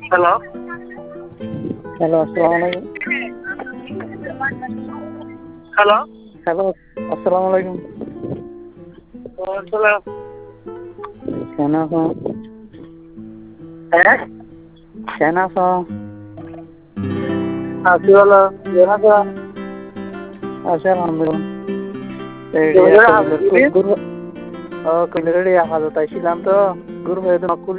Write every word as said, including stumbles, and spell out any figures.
Hello hello, আসসালামু আলাইকুম। Hello hello, আসসালামু আলাইকুম। ওয়ালাইকুম কেন আছো? হ্যাঁ কেন আছো? আছি হলো যেখানে আছে আলহামদুলিল্লাহ। এই যেখানে একটা হাজির গুরু ও কইলে রে হাজত আইছিলাম তো গুরু ভাই তো